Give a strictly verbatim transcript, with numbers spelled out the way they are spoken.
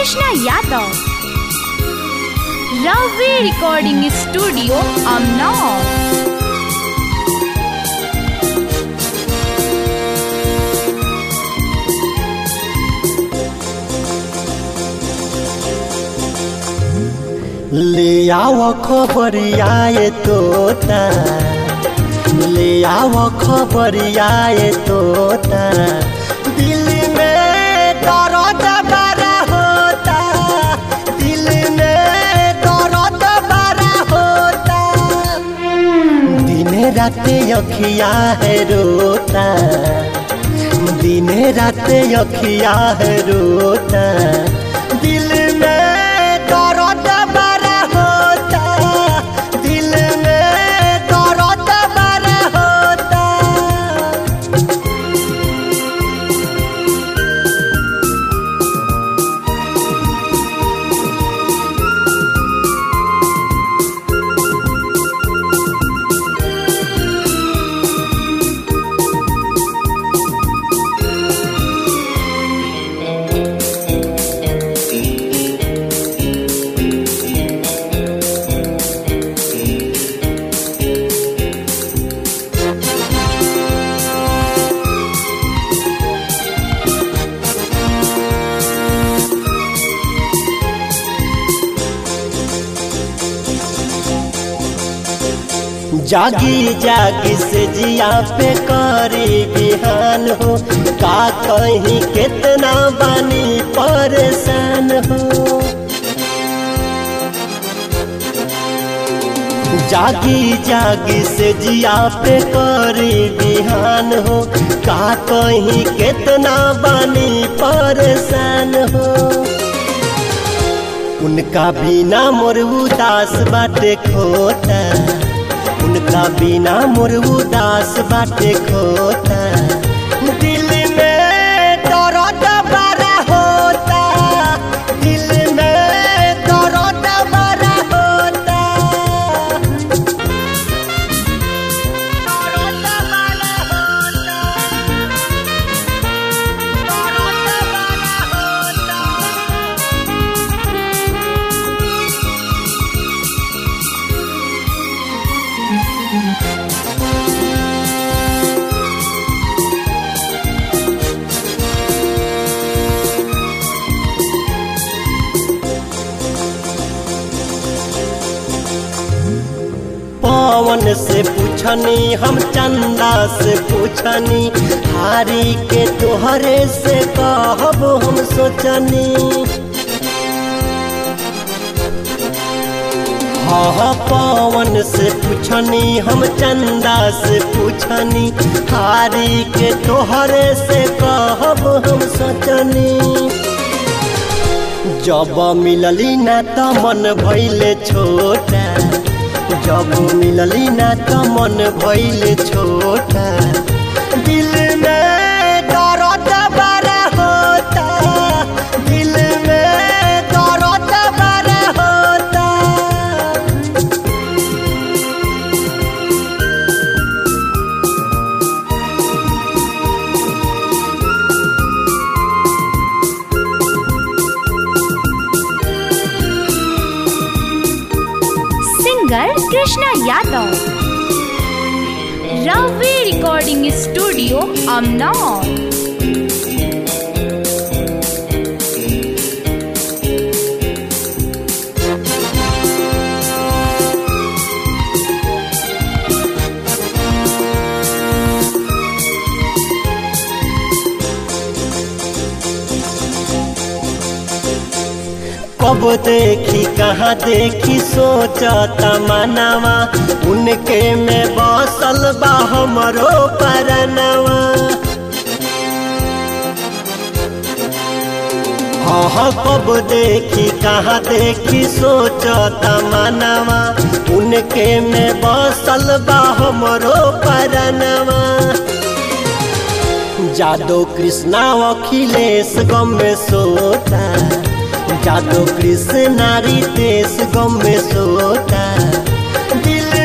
Krishna Yadav. Ravi Recording Studio, Amnaur. ले आओ खबरियाए तोता, ले आओ खबरियाए तोता, दिल में दर्द बड़ा होता, दिल में दर्द बड़ा होता, दिन रात अखिया है रोता, दिन रात अखिया है रोता, दिल में दर्द बड़ा होता, दिल में दर्द बड़ा होता। जागी जागी से जिया पे करी बिहान हो, का कहीं कितना बानी परेशान हो। जागी जागी से जिया पे करी बिहान हो, का कहीं कितना बानी परेशान हो। उनका बिना मोर उदास बाटे खोता, उनका बिना मोर उदास बाटे खोता, दिल में दर्द बड़ा होता, दिल में दर्द बड़ा होता, दर्द बड़ा होता, दर्द बड़ा पवन से पूछनी हम चंदा से पूछनी, हारी के तोहरे से कहब हम सोचनी। हाँ पवन से पूछनी हम चंदा से पूछनी, हारी के तोहरे से कहब हम सोचनी। जब मिलली ना त मन भइले छोटा, जब मिलली ना त मन भइले छोटा, दिल में दर्द बड़ा होता, दिल में दर्द बड़ा होता। Krishna Yadav. Ravi Recording Studio, Amnaur. कब देखी कहाँ देखी सोचता मनवा, उनके में बसल बा हमरो परनवा। हाँ कब देखी कहाँ देखी सोचता मनवा, उनके में बसल बा हमरो परनवा। जादो कृष्णा अखिलेश गम में सोता, जादो कृष्ण नारी देश गम में सोता, दिल